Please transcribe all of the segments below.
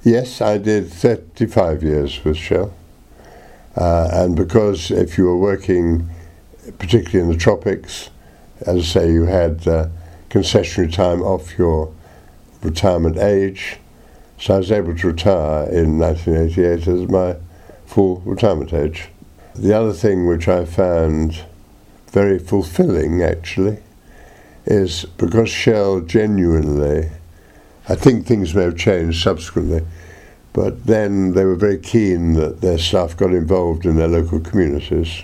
Yes, I did 35 years with Shell. And because if you were working, particularly in the tropics, as I say, you had concessionary time off your retirement age. So I was able to retire in 1988 as my full retirement age. The other thing which I found very fulfilling, actually, is because Shell genuinely, I think things may have changed subsequently, but then they were very keen that their staff got involved in their local communities,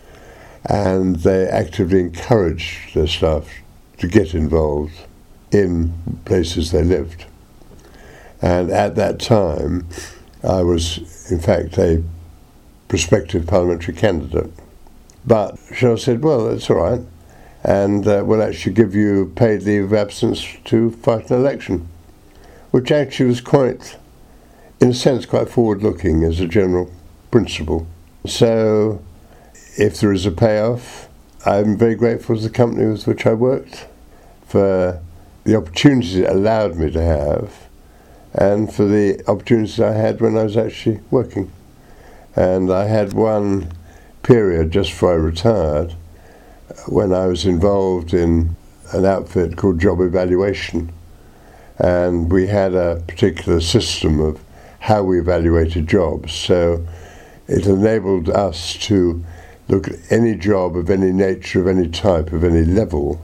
and they actively encouraged their staff to get involved in places they lived. And at that time, I was, in fact, a prospective parliamentary candidate. But Shell said, well, that's all right, and we'll actually give you paid leave of absence to fight an election, which actually was quite, in a sense, quite forward-looking as a general principle. So, if there is a payoff, I'm very grateful to the company with which I worked for the opportunities it allowed me to have, and for the opportunities I had when I was actually working. And I had one period just before I retired when I was involved in an outfit called Job Evaluation, and we had a particular system of how we evaluated jobs. So it enabled us to look at any job of any nature, of any type, of any level,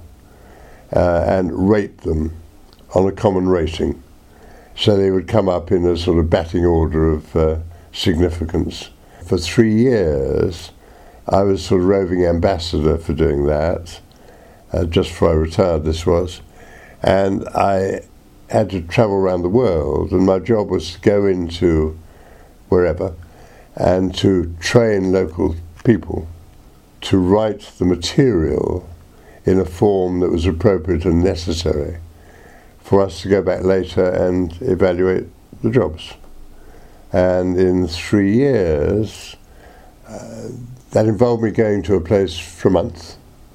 and rate them on a common rating. So they would come up in a sort of batting order of significance. For 3 years, I was sort of roving ambassador for doing that, just before I retired this was, and I had to travel around the world, and my job was to go into wherever and to train local people to write the material in a form that was appropriate and necessary for us to go back later and evaluate the jobs. And in 3 years, that involved me going to a place for a month.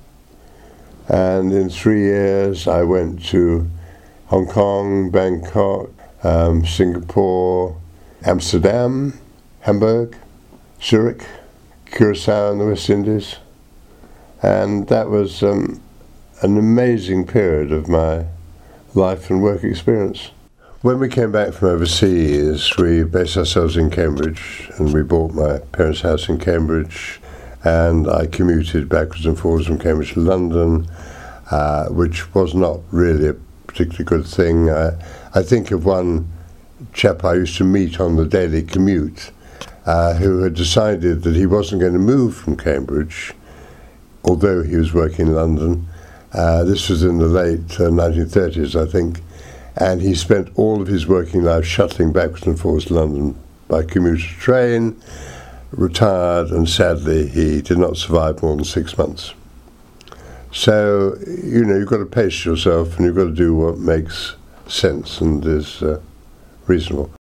And in 3 years, I went to Hong Kong, Bangkok, Singapore, Amsterdam, Hamburg, Zurich, Curacao in the West Indies. And that was an amazing period of my life and work experience. When we came back from overseas, we based ourselves in Cambridge, and we bought my parents' house in Cambridge, and I commuted backwards and forwards from Cambridge to London, which was not really a particularly good thing. I think of one chap I used to meet on the daily commute who had decided that he wasn't going to move from Cambridge, although he was working in London. This was in the late 1930s, I think, and he spent all of his working life shuttling backwards and forwards to London by commuter train, retired, and sadly he did not survive more than 6 months. So, you've got to pace yourself, and you've got to do what makes sense and is reasonable.